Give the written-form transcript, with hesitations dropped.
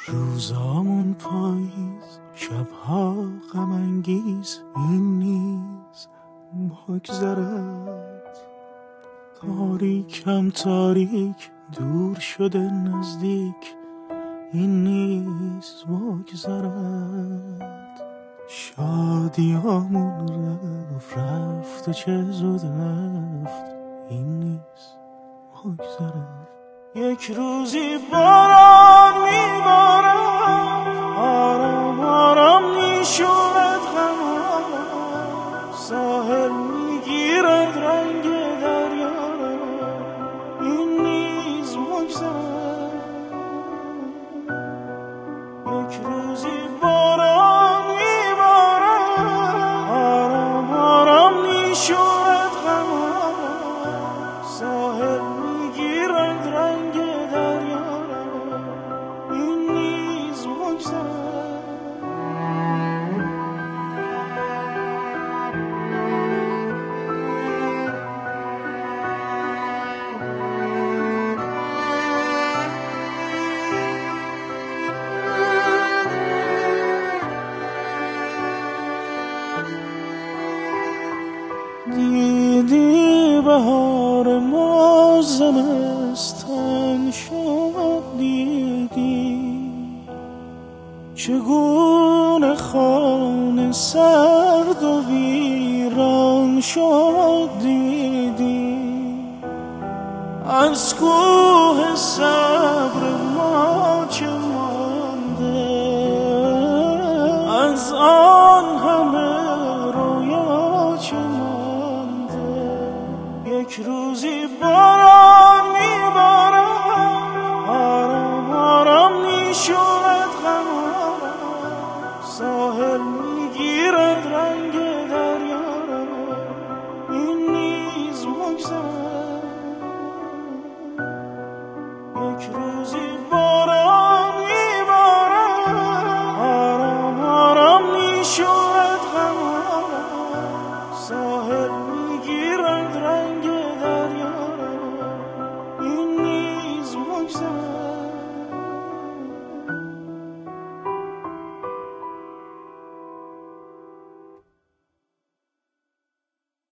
روزامون پاییز، شبها غم انگیز، این نیز بگذرد. تاریکم تاریک، دور شده نزدیک، این نیز بگذرد. شادیامون رفت و چه زود رفت، این نیز بگذرد. یک روزی باران میبارد، آرام آرام میشود غم، ساحل میگیرد رنگ دریا، این نیز بگذرد. یک روزی باران میبارد، آرام آرام میشود غم، ساحل میگیرد رنگ دریا، این نیز بگذرد. دیدی بهار ما زمستان شد، دیدی چگونه خانه سرد و ویران شد، دیدی از کوه صبر ما چه مانده، از آن همه رویا چه مانده. یک روزی باران میبارد، آرام آرام میشود غم، ساحل میگیرد رنگ دریا، این نیز بگذرد. یک روزی باران میبارد، آرام آرام میشود غم، ساحل میگیرد رنگ دریا، این نیز بگذرد.